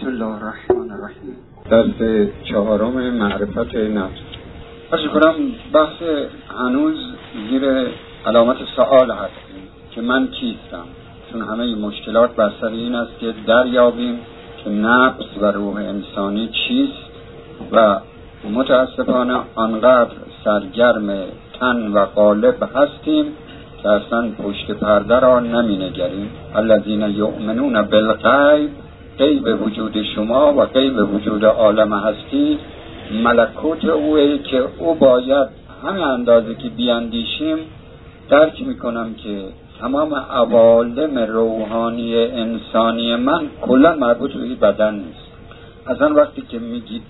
الله الرحمن الرحیم. درس چهارم معرفت نفس. عرض کنم بحث هنوز زیر علامت سوال هستیم که من کیستم، چون همه مشکلات بر سر این است که دریابیم که نفس و روح انسانی چیست و متاسفانه آنقدر سرگرم تن و قالب هستیم که اصلا پشت پرده را نمی‌نگریم. الذین یؤمنون بالغیب، غیب وجود شما و غیب وجود عالم هستی ملکوت اوه که او باید همین اندازه که بیاندیشیم درک میکنم که تمام عوالم روحانی انسانی من کلا مربوط به بدن نیست. اصلا وقتی که میگید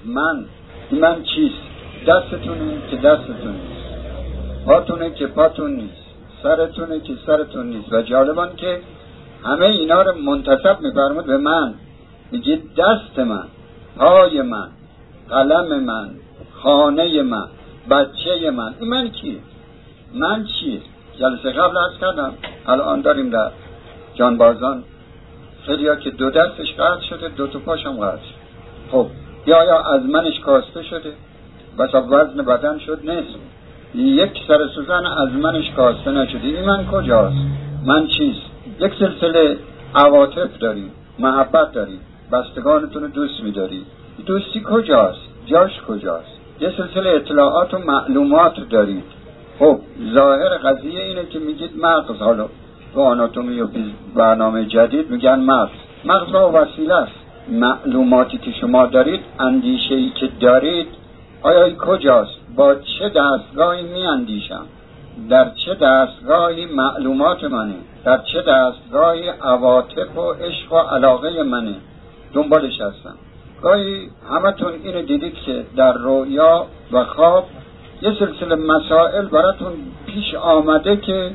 من چیست؟ دستتونه که دستتون نیست، پاتونه که پاتون نیست، سرتونه که سرتون نیست. و جالبان که همه اینا رو منتسب می‌فرمود به من، میگید دست من، پای من، قلم من، خانه من، بچه من. این من کیه؟ من چیه؟ جلسه قبل عرض کردم الان داریم در جانبازان خیلیا که دو دستش قطع شده، دو تا پاش هم قطع شده. خب یا از منش کاسته شده، بس وزن بدن شد نصف، یک سر سوزن از منش کاسته نشده. این من کجاست؟ من چیست؟ یک سلسله عواطف داریم، محبت داریم، بستگانتون رو دوست می‌دارید. دوستی کجاست؟ جاش کجاست؟ یه سلسله اطلاعات و معلومات دارید. خب ظاهر قضیه اینه که میگید مغز، حالا تو آناتومی و برنامه جدید میگن مغز را وسیله است. معلوماتی که شما دارید، اندیشه‌ای که دارید، آیا این کجاست؟ با چه دستگاهی میاندیشم؟ در چه دستگاهی معلومات منه؟ در چه دستگاهی عواطف و عشق و علاقه منه؟ دنبالش هستم. گاهی همتون اینو دیدید که در رویا و خواب یه سلسله مسائل براتون پیش آمده که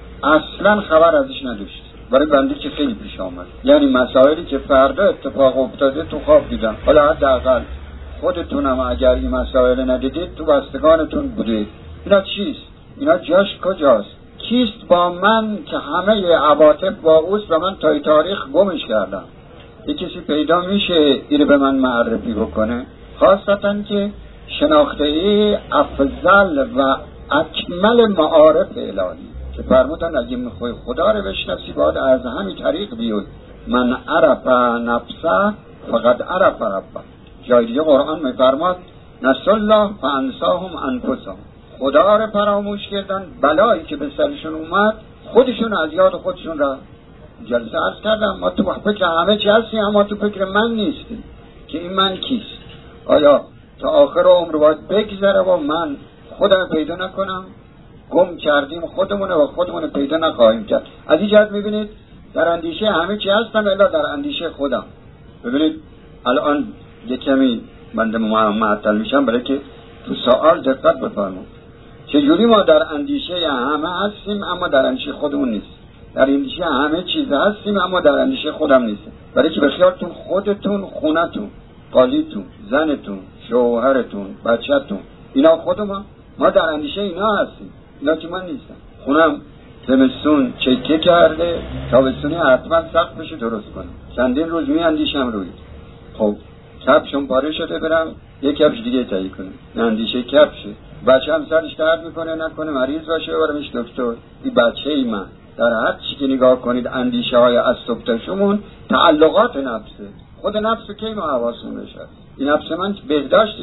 اصلا خبر ازش نداشتید. برای بنده که خیلی پیش آمد، یعنی مسائلی که فردا اتفاق افتاده تو خواب دیدم. حالا حداقل خودتونم اگر این مسائل ندیدید تو بستگانتون بوده. اینا چیست؟ اینا جاش کجاست؟ کیست با من که همه عواطف با اوست و من تای تاریخ گمش کردم؟ یه کسی پیدا میشه اینو به من معرفی بکنه، خاصتا که شناخته ای افضل و اکمل معارف الهی که فرمودن اگه میخوای خدا رو بشناسی باید از همین طریق بیای. من عرف نفسه فقد عرف ربه. جای دیگه قرآن میفرماد نسوا الله فانساهم انفسهم. خدا رو فراموش کردن، بلایی که به سرشون اومد خودشون از یاد خودشون را. جلسه عرض کردم ما تو فکر همه چی هستیم، اما تو فکر من نیستیم که این من کیست. آیا تا آخر عمر باید بگذره و من خودم پیدا نکنم؟ گم کردیم خودمونه و خودمون پیدا نخواهیم کرد. از این جهت میبینید در اندیشه همه چی هستم الا در اندیشه خودم. ببینید الان یک کمی بنده معطل میشم برای که تو سوال دقت بفرمایید. چجوری ما در اندیشه همه هستیم اما در اندیشه خودمون نیست؟ در اندیشه همه چیز هستیم اما در اندیشه خودم نیستیم. برای که بخیالتون خودتون، خونتون، قالیتون، زنتون، شوهرتون، بچه‌تون، اینا خود ما در اندیشه اینا هستیم. اینا که من نیستم. خونم زمستون چکه کرده، تابستونی حتما سقفش درست کنم. چندین روز میاندیشم روی. خب کفشم پاره شده برم یک کفش دیگه تهیه کنم. اندیشه کفشه. بچه‌م سرش درد میکنه نکنه مریض باشه ببرمش دکتر. این بچه‌ای من. در هر چی که نگاه کنید اندیشه های از صبح تا شمون تعلقات نفسه. خود نفس کی ما حواسمون بشه. این نفس من بهداشت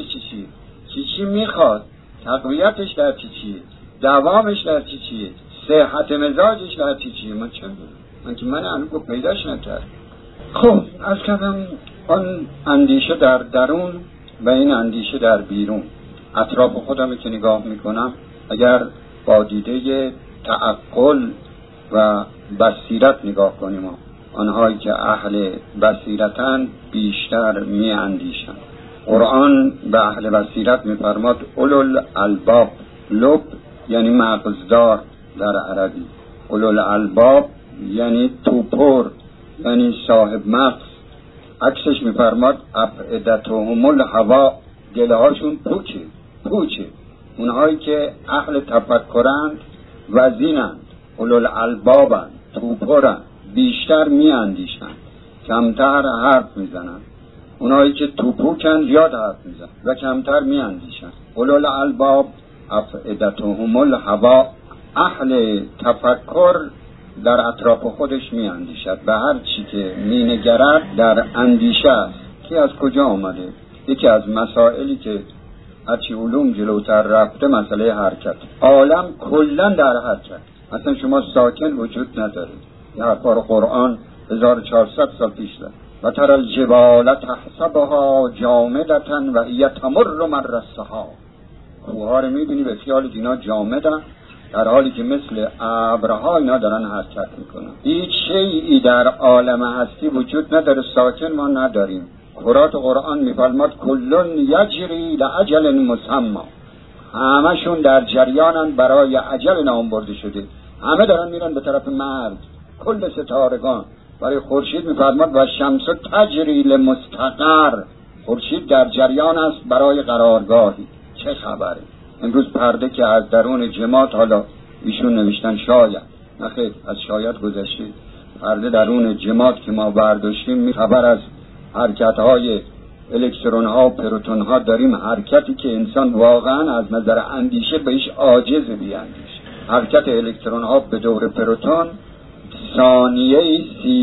چی میخواد؟ تقویتش در چیه؟ دوامش در چیه؟ صحت مزاجش در چیه؟ من چه میدونم؟ من که من هنوز پیداش نکردم. خب از کردم آن اندیشه در درون و این اندیشه در بیرون. اطراف خودم که نگاه میکنم اگر با دیده تعقل و بصیرت نگاه کنیم، آنهایی که اهل بصیرتن بیشتر می اندیشن. قرآن به اهل بصیرت می فرماد اولو الالباب. لب یعنی مغزدار در عربی، اولو الالباب یعنی توپر یعنی صاحب مغز. عکسش می فرماد افئدتهم الهوا، دله هاشون پوچه. اونهایی که اهل تفکرند وزینند، اولو الالبابند، توپرند، بیشتر می اندیشند، کمتر حرف می زنند. اونایی که توپوکن زیاد حرف میزن و کمتر میاندیشن. اولو الالباب افئدتهم الهوا، اهل تفکر در اطراف خودش میاندیشد و هر چی که مینگرد در اندیشه است. که از کجا آمده؟ یکی از مسائلی که هرچی علوم جلوتر رفته مسئله حرکت. عالم کلا در حرکت، اصلا شما ساکن وجود ندارید. یه حرفا رو قرآن 1400 سال پیش داد. و تر الجبال تحسبها جامدتا و هی تمر مر السحاب. کوها رو میبینی به خیال اینا جامدن، در حالی که مثل ابرها اینا دارن حرکت میکنن. هیچ شیئی در عالم هستی وجود نداره ساکن ما نداریم. قرآن قرآن میفرماد کلون یجری لاجل مسمى، همشون در جریانن برای اجل نام برده شده، همه دارن میرن به طرف مرگ. کل ستارگان برای خورشید میفرماد و شمس تجری لمستقر، خورشید در جریان است برای قرارگاهی. چه خبره؟ امروز پرده که از درون جماعت، حالا ایشون نوشتن شاید، نخیر از شاید گذشته، پرده درون جماعت که ما برداشتیم خبر از حرکت‌های الکترون ها و پروتون ها داریم، حرکتی که انسان واقعا از نظر اندیشه بهش عاجز بیاندیشه. حرکت الکترون ها به دور پروتون ثانیه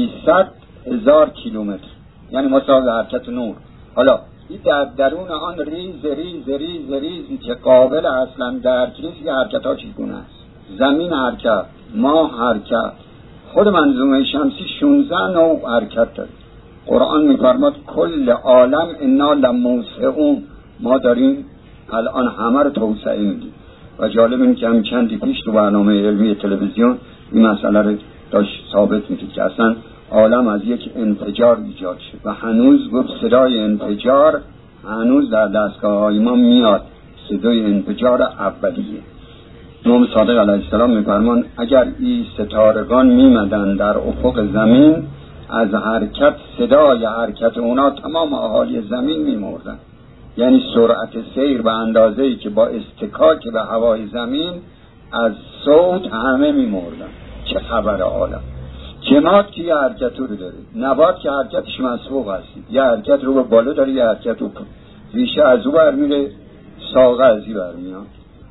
300,000 کیلومتر، یعنی مساوی حرکت نور. حالا این در درون آن ریز ریز ریز ریزی که قابل اصلا درک نیست. یه حرکت ها چگونه است؟ زمین حرکت، ماه حرکت، خود منظومه شمسی 16 نوع حرکت داره. قرآن میفرماد کل عالم انا لموسعون، ما داریم الان همه رو توسعه میدیم. و جالب اینه که همین چندی پیش تو برنامه علمی تلویزیون این مسئله رو داشت ثابت می‌کرد که اصلا عالم از یک انفجار ایجاد شد و هنوز گفت صدای انفجار هنوز در دستگاه‌های ما میاد، صدای انفجار اولیه. امام صادق علیه السلام میفرمان اگر این ستارگان میمدن در افق زمین، از حرکت، صدای حرکت اونا تمام اهالی زمین میمردن. یعنی سرعت سیر به اندازه‌ای که با استکاک به هوای زمین از صوت همه میمردن. چه خبر عالم؟ جماد که یه حرکت رو داره، نبات که حرکتش مسبوق هستی، یه حرکت رو به بالا داره، یه حرکت رو ریشه از او برمیره، ساقه از این برمیاد.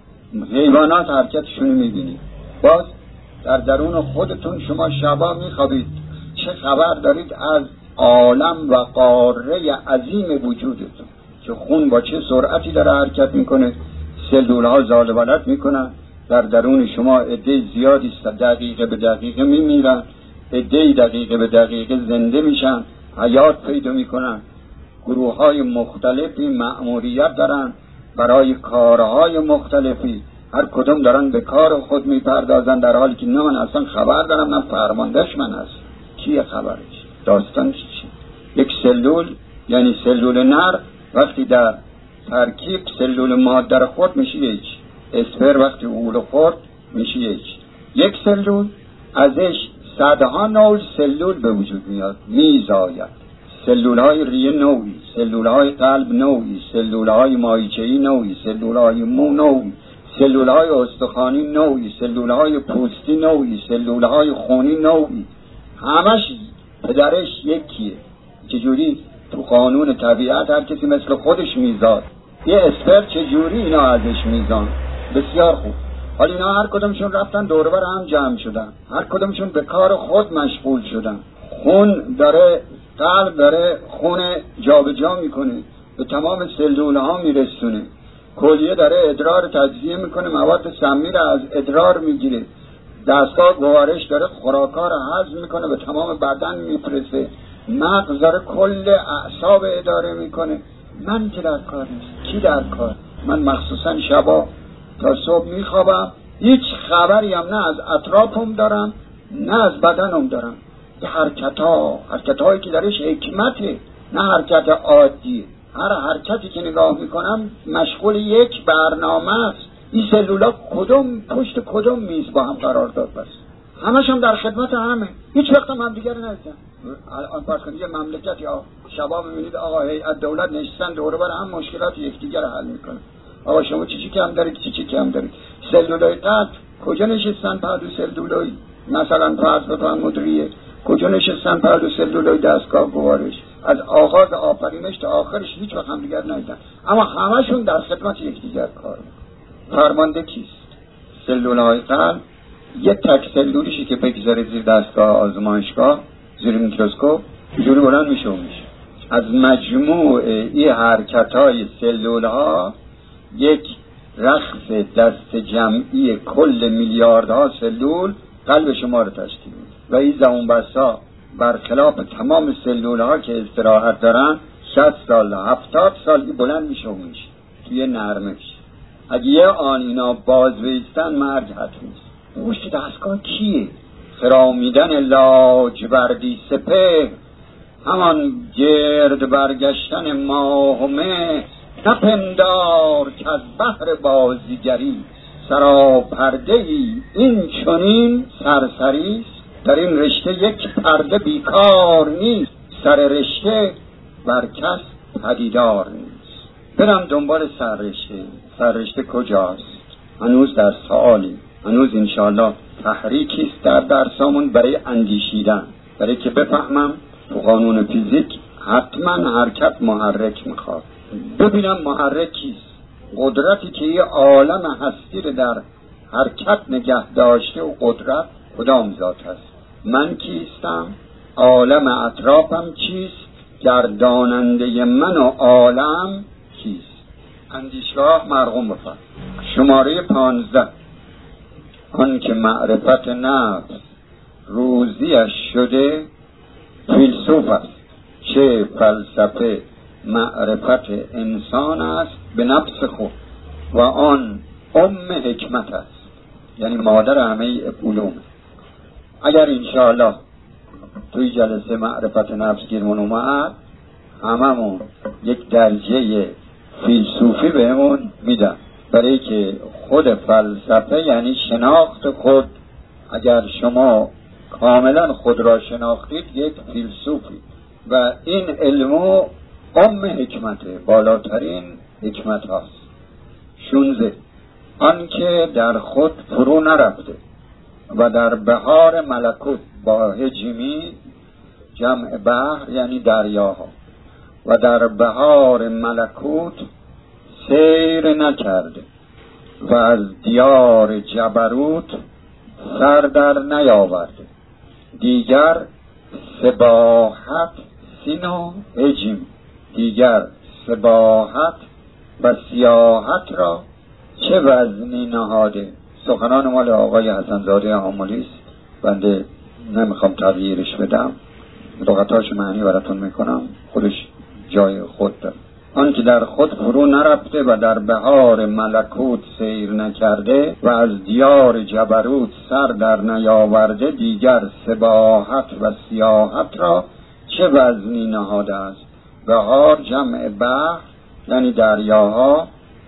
حیوانات حرکتشون رو میبینید. باز در درون خودتون شما شبا میخوابید، چه خبر دارید از عالم و قاره عظیم وجودتون که خون با چه سرعتی داره حرکت میکنه، سلولها زال و ولد میکنن. در درون شما عده زیادی دقیقه به دقیقه میمیرن، عده دقیقه به دقیقه زنده میشن، حیات پیدا میکنن. گروه های مختلفی مأموریت دارن برای کارهای مختلفی، هر کدوم دارن به کار خود میپردازن، در حالی که نه من اصلا خبر دارم، من فرماندهش من هست. کیه خبرش؟ داستان چیه؟ یک سلول، یعنی سلول نر وقتی در ترکیب سلول ماده خود میشه یک، اسپر وقتی اول خود میشه یک سلول، ازش صدها نوع سلول به وجود میاد میزاید. سلول های ریه نوعی، سلول های قلب نوعی، سلول های مایچه‌ای نوعی، سلول های مو نوعی، سلول های استخوانی نوعی، سلول های پوستی نوعی، سلول های خونی نوعی. همش پدرش یکیه. چجوری تو قانون طبیعت هر کسی مثل خودش میزاد. یه اسپر چجوری اینا ازش میزان. بسیار خوب. حالا اینا هر کدومشون رفتن دور بر هم جمع شدن، هر کدومشون به کار خود مشغول شدن. خون داره، قلب داره خون جابجا میکنه، به تمام سلول ها میرسونه. کلیه داره ادرار تجزیه میکنه، مواد سمی رو از ادرار میگیره. دستگاه گوارش داره خوراکا رو هضم میکنه، به تمام بدن میفرسته. مغز داره کل اعصاب اداره میکنه. من که در کار نیست. کی در کار؟ من مخصوصا شبا تا صبح میخوابم، هیچ خبری هم نه از اطرافم دارم نه از بدنم دارم. حرکت هایی که درش حکمته، نه حرکت عادی. هر حرکتی که نگاه میکنم مشغول یک برنامه است. این سلولا کدوم پشت کدوم میز با هم قرار داد، بس همشون در خدمت همه، هیچ وقت هم دیگر ندیدن. الان فرض کنید یه مملکت یا شباب میبینید آقا هیئت دولت نشستن دور بر هم مشکلات یکدیگر رو حل میکنن. آقا شما چی کم دارید، چی کم دارید. سلولای قلب کجا نشستن پهلو سلولای مثلا فرض بکنم مدیریه، کجا نشستن پهلو سلولای دستگاه گوارش، از آغاز آفرینش تا آخرش هیچ وقت هم دیگر ندیدن، اما همشون در خدمت یکدیگر کار میکنن. فرمانده کیست؟ سلولهای قلب یه تک سلولیشی که بگذاره زیر دستگاه آزمایشگاه زیر میکروسکوپ جوری بلند میشه و میشه. از مجموع این حرکت‌های سلولها یک رخص دست جمعی کل میلیاردها سلول قلب شما رو تشکیل میده و این زمان بسا برخلاف تمام سلولها که استراحت دارن 60 سال 70 سال بلند میشه و میشه توی نرمه میشه. اگه یه آن اینا باز بیستن مرگ حتمیست. پشت دستگاه کیه؟ خرامیدن لاجوردی سپهر، همان گرد برگشتن ماه و مه، نپندار که از بحر بازیگری سراپرده‌ای این چنین سرسریست. در این رشته یک پرده بیکار نیست، سر رشته بر کس پدیدار نیست. برم دنبال سررشته کجاست؟ هنوز در سوالی، هنوز انشاءالله تحریکیست در درسامون برای اندیشیدن، برای که بفهمم تو قانون فیزیک حتما حرکت محرک میخواد. ببینم محرک کیست؟ قدرتی که یه عالم هستی رو در حرکت نگه داشته و قدرت کدام ذات هست؟ من کیستم؟ عالم اطرافم چیست؟ گرداننده من و عالم کیست؟ اندیشگاه مرقوم بفرد. شماره 15. آن که معرفت نفس روزیش شده فیلسوف است، چه فلسفه معرفت انسان است به نفس خود و آن حکمت است، یعنی مادر همه علوم. اگر انشاءالله توی جلسه معرفت نفس گیرمون اومد هممون یک درجه فیلسوفی بهمون میدن، برای که خود فلسفه یعنی شناخت خود. اگر شما کاملا خود را شناختید یک فیلسوفی و این علمو حکمته، بالاترین حکمت هاست. 16. آن که در خود فرو نرفته و در بحار ملکوت، با هجمی جمع بحر یعنی دریاها، و در بحار ملکوت سیر نکرده و از دیار جبروت سر در نیاورده، دیگر سباحت سینو هجم، دیگر سباحت و سیاحت را چه وزنی نهاده. سخنان مال آقای حسنزاده آملی است، بنده نمیخوام تغییرش بدم، لغتاش معنی براتون میکنم، خودش جای خود داره. آن که در خود فرو نرفته و در بحار ملکوت سیر نکرده و از دیار جبروت سر در نیاورده، دیگر سباحت و سیاحت را چه وزنی نهاده است. بحار جمع بحر یعنی دریاها،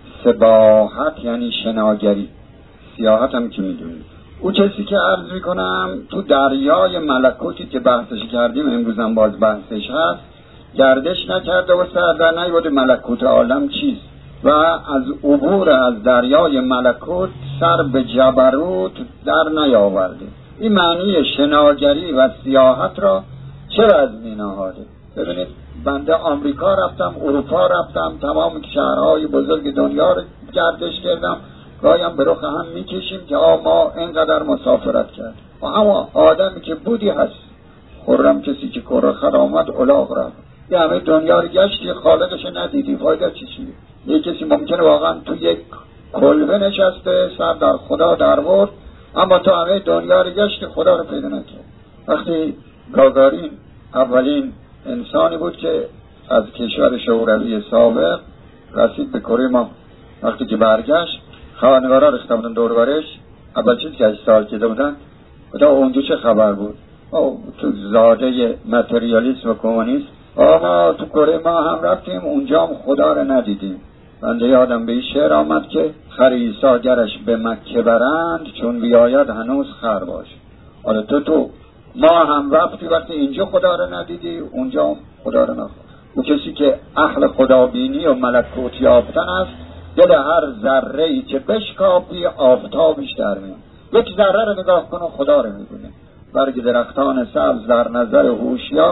سباحت یعنی شناگری، سیاحت هم که میدونید. او کسی که عرض میکنم تو دریای ملکوتی که بحثش کردیم، امروزم باز بحثش هست، گردش نکرده و سر در نیاورده ملکوت عالم چیست و از عبور از دریای ملکوت سر به جبروت در نیاورده. این معنی شناگری و سیاحت را چه وزنی نهاده. ببینید بنده آمریکا رفتم، اروپا رفتم، تمام شهرهای بزرگ دنیا رو گردش کردم، گاهی هم به رخ هم میکشیم که ما اینقدر مسافرت کردیم و اما آدمی که بودی هست. خرم کسی که کره خر آمد الاغ رفت. یه همه دنیا رو گشتی خالقش ندیدی، فایده چیه؟ یه کسی ممکنه واقعا تو یک کلبه نشسته سر در خدا در ورد، اما تو همه دنیا رو گشتی خدا رو پیدا نکرد. وقتی گاگارین اولین انسانی بود که از کشور شوروی سابق رسید به کره ما، وقتی که برگشت خبرنگارا ریخته بودن دور برش، اول چیزی که 8 سال کده بودن خدا اونجا چه خبر بود؟ تو زاده متریالیسم و کمونیسم، ما تو کره ما هم رفتیم اونجا هم خدا رو ندیدیم. بنده یادم به این شعر آمد که خر عیسی گرش به مکه برند، چون بیاید هنوز خر باش. حالا تو ما هم رفتی وقتی اینجا خدا رو ندیدی اونجا هم خدا رو نخواد. او کسی که اهل خدابینی و ملکوت یافتن است، دل هر ذره‌ای که بشکافی آفتابش در میاد. یک ذره رو نگاه کن و خدا رو میبینه. برگ درختان سبز در نظر هوشیار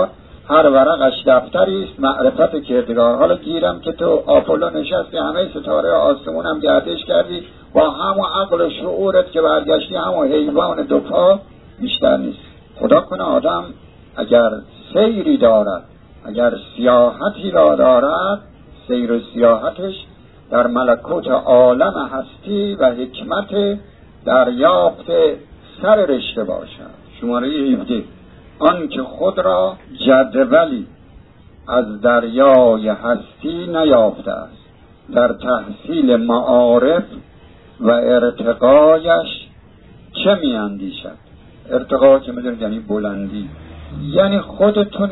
هر ورقش دفتری است معرفت کردگار. حالا گیرم که تو آپولو نشستی، همه ستاره آسمون هم گردش کردی، با همون عقل و شعورت که برگشتی همون حیوان دو پا بیشتر نیست. خدا کنه آدم اگر سیری دارد، اگر سیاحتی را دارد، سیر و سیاحتش در ملکوت عالم هستی و حکمت دریافت سر رشته باشد. شماره 17. آن که خود را جدولی از دریای هستی نیافته است، در تحصیل معارف و ارتقایش چه می اندیشد؟ ارتقا که میدونید یعنی بلندی، یعنی خودتون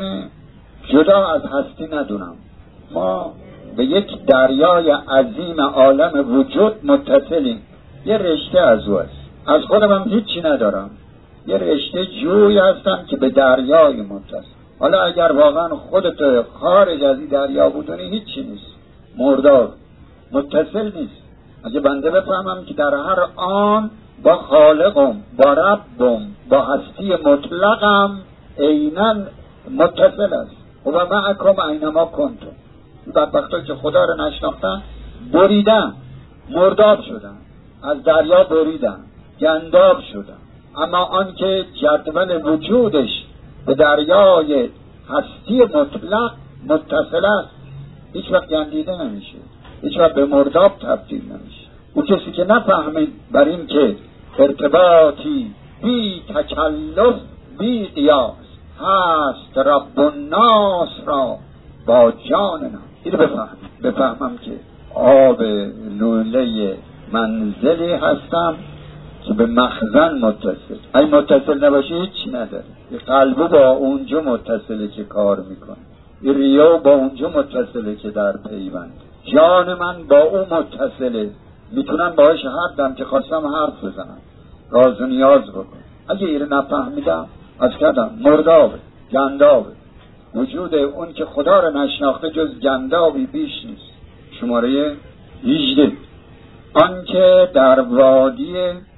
جدا از هستی ندونم. ما به یک دریای عظیم عالم وجود متصلیم، یه رشته از او است. از خودم هم هیچی ندارم، یه رشته جوی هستم که به دریای متصل. حالا اگر واقعا خودت خارج از این دریا بودونی هیچی نیست، مردار، متصل نیست. اگه بنده بفهمم که در هر آن با خالقم، با ربم، با هستی مطلقم عیناً متصل است. و معکم اینما کنتم. این بدبختا که خدا رو نشناختن بریدن، مرداب شدن، از دریا بریدن، گنداب شدن. اما آن که جدول وجودش به دریای هستی مطلق متصل است، هیچ وقت گندیده نمیشه، هیچ وقت به مرداب تبدیل نمیشه. او کسی که نفهمید بر این که ارتباطی بی تکلف بی قیاس هست رب الناس را با جاننا، این بفهمم که آب لوله منزلی هستم که به مخزن متصل. اگه متصل نباشه هیچی نداره. این قلبو با اونجا متصله که کار میکنه، این ریو با اونجا متصله که در پیوند، جان من با اون متصله، میتونم باهاش هر دم که خواستم حرف بزنم، راز و نیاز بکنم. اگه این نفهمیدم از کردم مردابه، گندابه. وجود اون که خدا رو نشناخته جز گندابی بیش نیست. شماره 18. آن که در وادی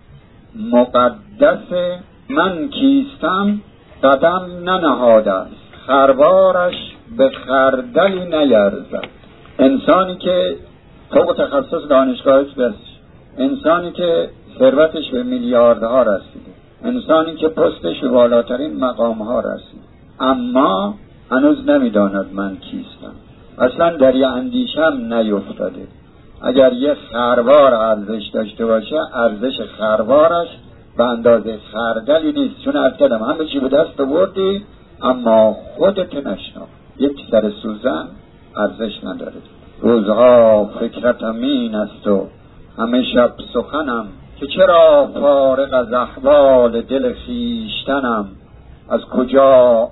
مقدس من کیستم قدم ننهاده است، خروارش به خردلی نیرزد. انسانی که فوق تخصص دانشگاهش بس، انسانی که ثروتش به میلیاردها رسیده، انسانی که پستش به بالاترین مقامها رسیده، اما هنوز نمیداند من کیستم. اصلا در یه اندیشم نیفتاده. اگر یه خروار ارزش داشته باشه، ارزش خروارش به اندازه خردلی نیست. چون از کردم همه چی به دست بردی اما خودت نشناخت. یک سر سوزن ارزش نداره. روزها فکرتم این است و همه شب سخنم که چرا فارغ از احوال دل خویشتنم، از کجا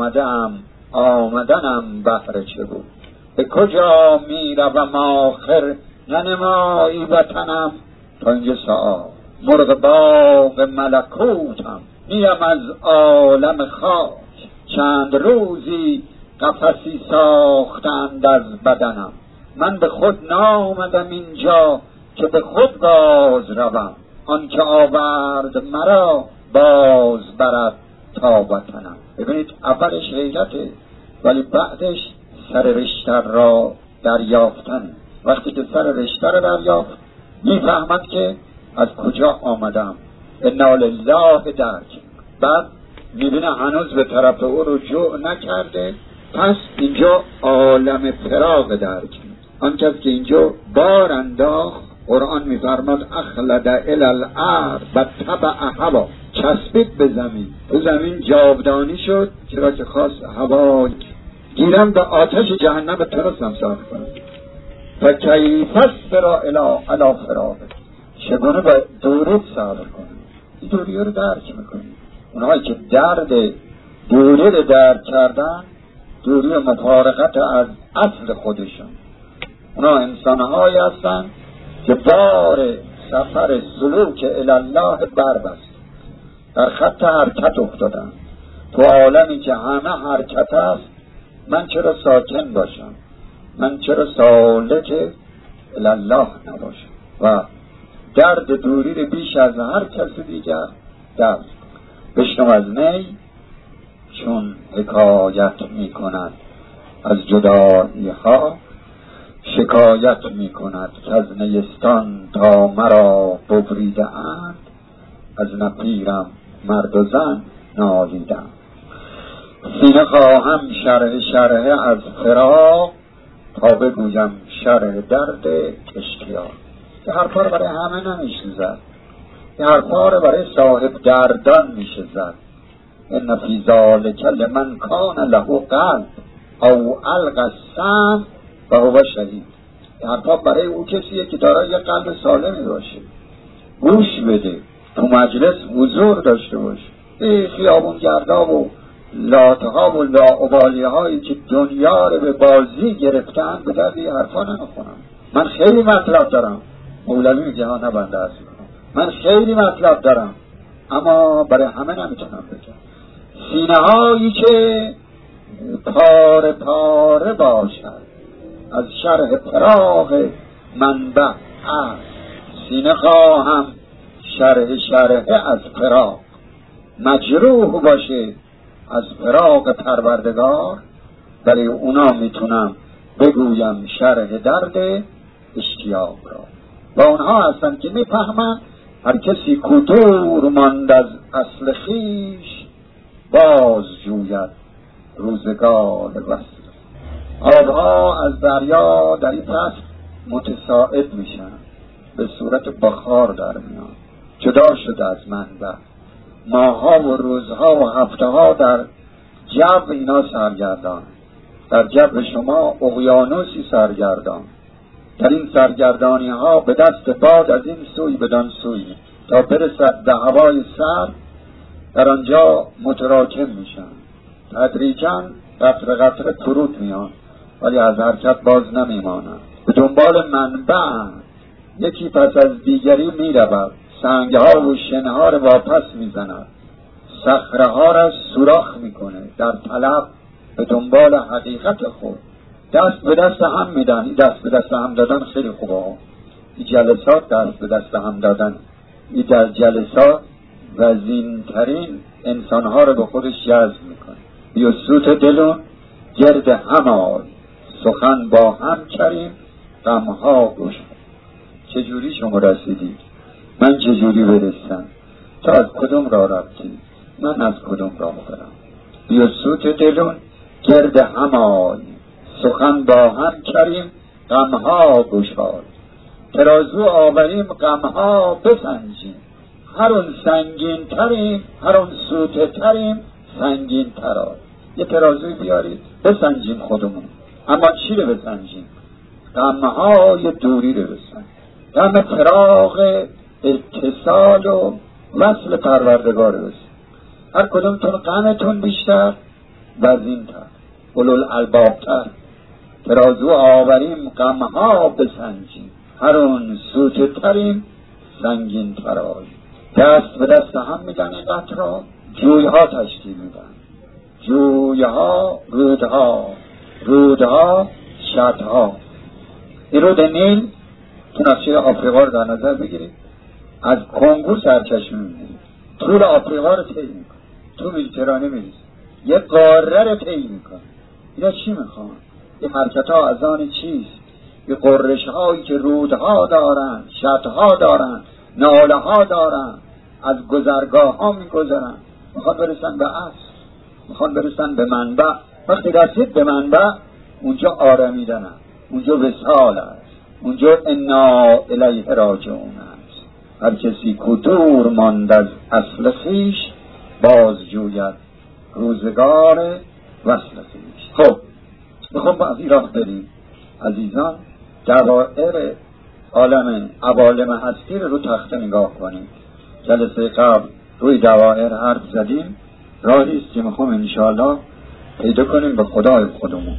آمدنم بهر چه بود، به کجا میروم آخر ننمایی وطنم. تا اینجا سآل مرغ باغ ملکوتم، نیم از عالم خاک، چند روزی قفسی ساختند از بدنم. من به خود نامدم اینجا که به خود باز روم، آن که آورد مرا باز برد تا وطنم. ببینید اولش حیرته ولی بعدش سر رشته را دریافتن. وقتی که سر رشته را دریافت میفهمد که از کجا آمدم، انا لله درک. بعد میبینه هنوز به طرف او رجوع نکرده، پس اینجا عالم فراغ درک. آن کس که اینجا بار انداخت، قرآن میفرماد اخلد الی الارض و تبع هوا، چسبید به زمین، تو زمین جاودانی شد چرا که خواست هوا. گیرم به آتش جهنم ترسم ساخت کنم و کیف اسبر علی فراغ، چگونه به درود صبر کنم. این دوری رو درک میکنیم. اونهایی که درد دوری رو درک کردن، دوری مفارقت از اصل خودشون، اونا انسانهایی هستن که بار سفر سلوک الالله بربست، در خط حرکت افتادن. تو عالمی که همه حرکت است، من چرا ساکن باشم؟ من چرا سالک الالله نباشم؟ و درد دوری رو بیش از هر کس دیگر درد. بشنو از نی چون حکایت می کند از جدایی ها، شکایت می کند که از نیستان تا مرا ببریده اند، از نفیرم مرد و زن نالیدم. سینه خواهم شرح از فراق، تا بگویم شرح درد اشتیاق. یه حرفا رو برای همه نمیشه زد، یه حرفا رو برای صاحب دردان میشه زد. ان فی ذلک لمن کان له قلب او القى السمع فهو شهید. یه حرفا برای او کسیه که دارای یه قلب سالمی باشه، گوش بده، تو مجلس حضور داشته باشه. این خیابون گردا و لاتها و لاابالی هایی که دنیا رو به بازی گرفتن به درد این حرفا نمیخونم. من خیلی مطلب دارم، مولوی میگه ها نبنده هست، من خیلی مطلب دارم اما برای همه نمیتونم بگم. سینه هایی که پاره پاره باشد از شرح فراق منبع است، سینه خواهم شرح از فراق، مجروح باشه از فراق پروردگار، برای اونا میتونم بگویم شرح درد اشتیاق را. و اونها هستن که میفهمن هر کسی کو دور ماند از اصل خویش، باز جوید روزگار وصل. آبها از دریا در این فصل متصاعد میشن، به صورت بخار در میان، جدا شده از منبع. ماها و روزها و هفته ها در جو اینا سرگردان، در جو شما اقیانوسی سرگردان. در این سرگردانی ها به دست باد از این سوی بدان سوی تا برسد به هوای سر، در آنجا متراکم میشن، تدریجاً قطره قطره فرود میان ولی از حرکت باز نمیمانند. به دنبال منبع یکی پس از دیگری میرود، سنگها و شنها را واپس میزند، صخره‌ها را سوراخ میکنه در طلب به دنبال حقیقت خود. دست به دست هم میدن. این دست به دست هم دادن خیلی خوبه، این جلسات دست به دست هم دادن. این در جلسات وزینترین انسانها رو به خودش جذب میکنه. بیا سوت دلون گرد هم آی، سخن با هم کریم غمها گوش. چجوری شما رسیدید؟ من چجوری برسم؟ تا از کدوم راه رفتی؟ من از کدوم راه برم؟ بیا سوت دلون گرد هم آی، سخن با هم کریم غمها گشای. ترازو آوریم غمها بسنجیم، هر اون سنگین تریم هر اون سوته تریم سنگین ترا. یه ترازوی بیارید بسنجیم خودمون. اما چی رو بسنجیم؟ غمهای دوری رو بسنجیم، غم فراق اتصال و وصل پروردگار رو بسنجیم. هر کدومتون غمتون بیشتر وزین‌تر، اولوالالباب‌تر. ترازو آوریم غمها بسنجیم، هر اون سوته تریم سنگین ترای. دست به دست هم میدن این قطرها، جویها تشکیل میدن، جویها رودها، رودها شطها. این رود نیل تو نقشه آفریقا رو در نظر بگیرید، از کنگو سرچشمه میگیرید، طول آفریقا رو طی میکنه، تو مدیترانه میریزید، یه قاره رو طی میکنه. اینا چی میخوان؟ این حرکت ها از آن چیست؟ این قررش هایی که رودها دارن، شطها دارن، ناله ها دارن، از گذرگاه ها میگذرن، میخوان برسن به اصل، میخوان برسن به منبع. وقتی رسید به منبع اونجا آرمیدن است، اونجا وصال است، اونجا انا الیه راجعون است. هر کسی که دور ماند از اصل خویش، باز جوید روزگار وصل خویش. خب میخوام از این راه بریم عزیزان، دوائر عالم عوالم هستی رو تخته نگاه کنیم. جلسه قبل روی دوائر حرف زدیم، راهی است که میخوام انشاءالله پیدا کنیم به خدای خودمون.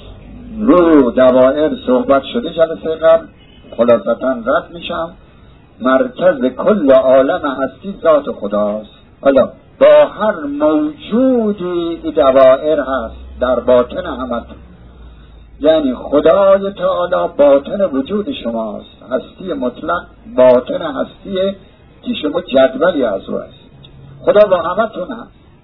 رو دوائر صحبت شده جلسه قبل، خلاصتا رد میشم. مرکز کل عالم هستی ذات خداست. حالا با هر موجودی این دوائر هست در باطن همتون، یعنی خدای تعالی باطن وجود شماست، هستی مطلق باطن هستی که شما جدولی از او هست. خدا با همتون هست،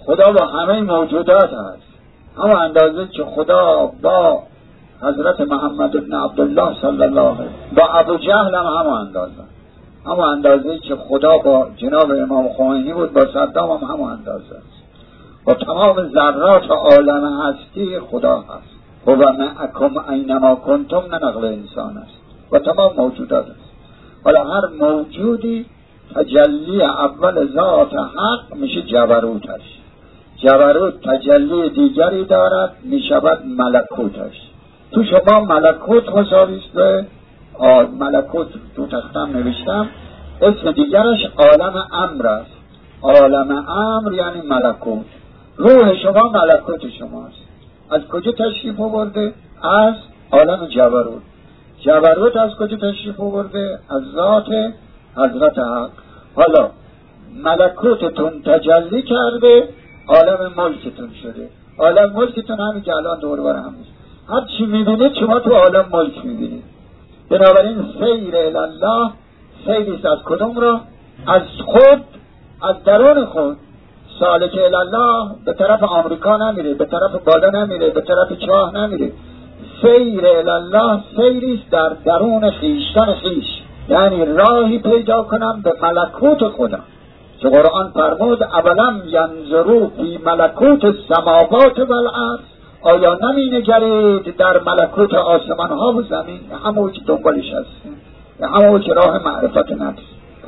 خدا با همه موجودات هست، اما اندازه که خدا با حضرت محمد ابن عبدالله صلی الله علیه با ابو جهل هم اندازه که خدا با جناب امام خمینی بود با صدام هم اندازه است. با تمام ذرات عالم هستی خدا هست. و معکم اینما کنتم نه نقل انسان است و تمام موجودات است. ولی هر موجودی تجلی اول ذات حق میشه جبروتش. جبروت تجلی دیگری دارد میشود ملکوتش. تو شما ملکوت مساویست به ملکوت، تو تختم نوشتم اسم دیگرش عالم امر است. عالم امر یعنی ملکوت. روح شما ملکوت شماست. از کجا تشریف آورده؟ از عالم جبروت. جبروت از کجا تشریف آورده؟ از ذات حضرت حق. حالا ملکوتتون تجلی کرده، عالم ملکتون شده. عالم ملکتون همین که الان دور بر هم میشه. هر چی میبینید شما تو عالم ملک میبینید. بنابراین سیر الله سیریست از کدوم را؟ از خود، از درون خود. سالک الله به طرف آمریکا نمیره، به طرف بالا نمیره، به طرف چاه نمیره. سیر الله سیریست در درون خیشتن خیش، یعنی راهی پیدا کنم به ملکوت خودم که قرآن فرمود اولم ینظروا فی ملکوت السماوات والارض، آیا نمی نگرید در ملکوت آسمان ها و زمین؟ همون که دنبالش هستیم، همون که راه معرفت نفس.